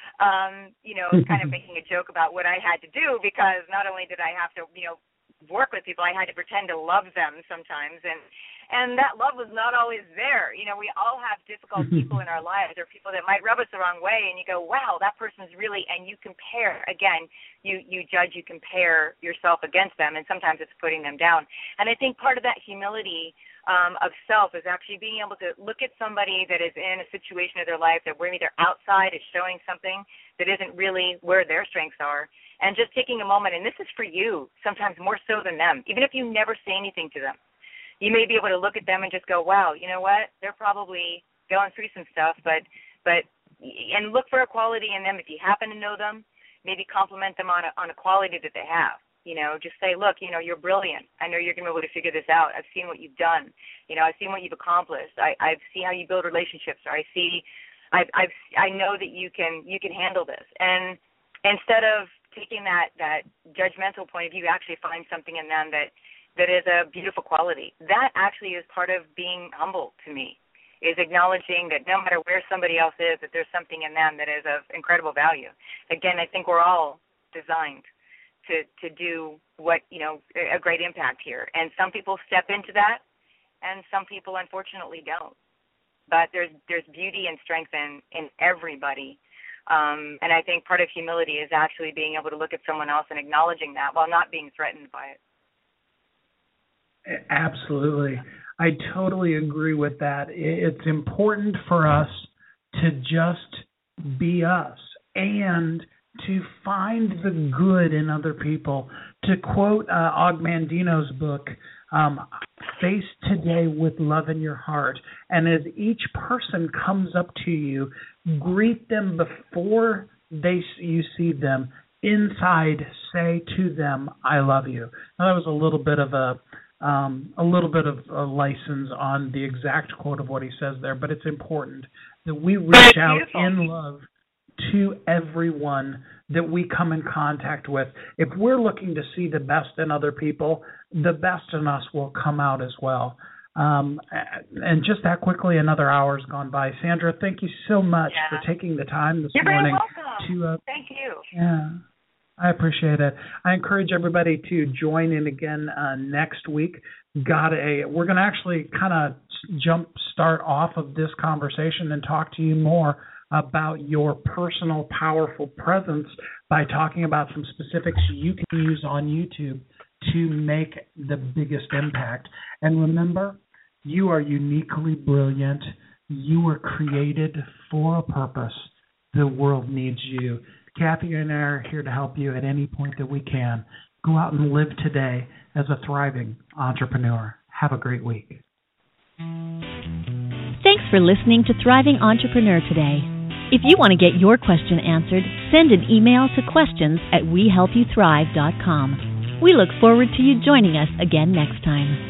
kind of making a joke about what I had to do, because not only did I have to, work with people, I had to pretend to love them sometimes, and that love was not always there. We all have difficult people in our lives, or people that might rub us the wrong way, and you go, wow, that person's really, and you compare, again, you judge, you compare yourself against them, and sometimes it's putting them down. And I think part of that humility of self is actually being able to look at somebody that is in a situation of their life that maybe their outside is showing something that isn't really where their strengths are, and just taking a moment, and this is for you, sometimes more so than them, even if you never say anything to them. You may be able to look at them and just go, wow, you know what? They're probably going through some stuff, and look for a quality in them if you happen to know them. Maybe compliment them on a quality that they have. Just say, look, you're brilliant. I know you're going to be able to figure this out. I've seen what you've done. I've seen what you've accomplished. I see how you build relationships. Or I know that you can handle this. And instead of taking that judgmental point of view, actually find something in them that is a beautiful quality. That actually is part of being humble to me, is acknowledging that no matter where somebody else is, that there's something in them that is of incredible value. Again, I think we're all designed to do a great impact here. And some people step into that, and some people unfortunately don't. But there's beauty and strength in everybody. And I think part of humility is actually being able to look at someone else and acknowledging that while not being threatened by it. Absolutely. I totally agree with that. It's important for us to just be us and to find the good in other people. To quote Og Mandino's book, face today with love in your heart. And as each person comes up to you, greet them before you see them. Inside, say to them, I love you. Now, that was a little bit of a license on the exact quote of what he says there, but it's important that we reach out in love to everyone that we come in contact with. If we're looking to see the best in other people, the best in us will come out as well. And just that quickly, another hour's gone by. Sandra, thank you so much for taking the time this morning. You're very welcome. Thank you. Yeah. I appreciate it. I encourage everybody to join in again next week. We're going to actually kind of start off of this conversation and talk to you more about your personal powerful presence by talking about some specifics you can use on YouTube to make the biggest impact. And remember, you are uniquely brilliant. You were created for a purpose. The world needs you. Kathy and I are here to help you at any point that we can. Go out and live today as a thriving entrepreneur. Have a great week. Thanks for listening to Thriving Entrepreneur today. If you want to get your question answered, send an email to questions@wehelpyouthrive.com. We look forward to you joining us again next time.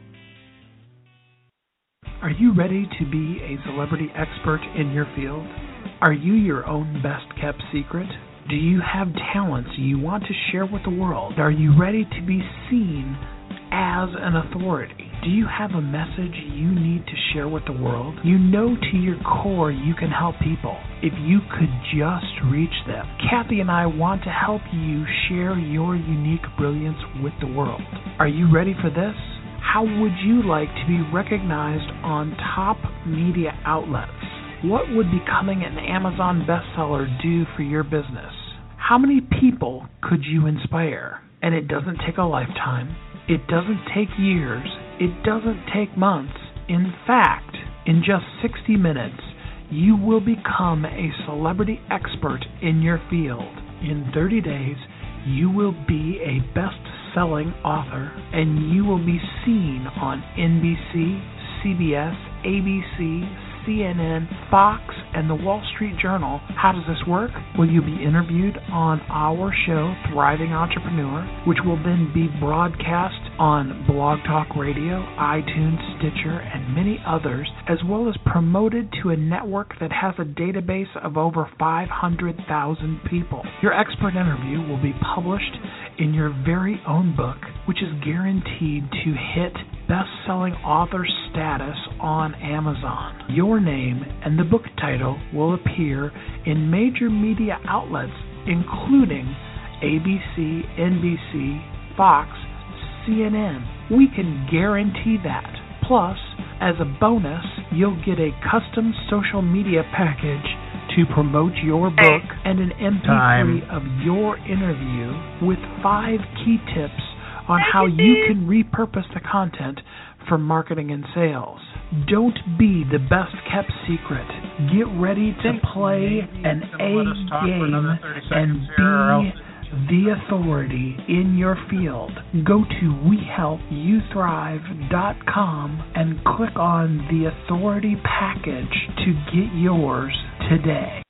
Are you ready to be a celebrity expert in your field? Are you your own best-kept secret? Do you have talents you want to share with the world? Are you ready to be seen as an authority? Do you have a message you need to share with the world? You know to your core you can help people if you could just reach them. Kathy and I want to help you share your unique brilliance with the world. Are you ready for this? How would you like to be recognized on top media outlets? What would becoming an Amazon bestseller do for your business? How many people could you inspire? And it doesn't take a lifetime. It doesn't take years. It doesn't take months. In fact, in just 60 minutes, you will become a celebrity expert in your field. In 30 days, you will be a best-selling author, and you will be seen on NBC, CBS, ABC, CNN, Fox, and the Wall Street Journal. How does this work? Well, you'll be interviewed on our show, Thriving Entrepreneur, which will then be broadcast on Blog Talk Radio, iTunes, Stitcher, and many others, as well as promoted to a network that has a database of over 500,000 people. Your expert interview will be published in your very own book, which is guaranteed to hit best-selling author status on Amazon. Your name and the book title will appear in major media outlets, including ABC, NBC, Fox, CNN. We can guarantee that. Plus, as a bonus, you'll get a custom social media package to promote your book and an MP3 of your interview with 5 key tips on how you can repurpose the content for marketing and sales. Don't be the best-kept secret. Get ready to play an A game and be the authority in your field. Go to WeHelpYouThrive.com and click on the authority package to get yours today.